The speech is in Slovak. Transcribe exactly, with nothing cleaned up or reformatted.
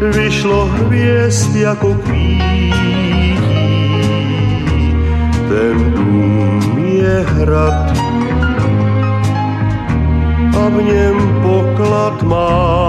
vyšlo hviezd jako kvítí. Ten dům je hrad a v něm poklad má.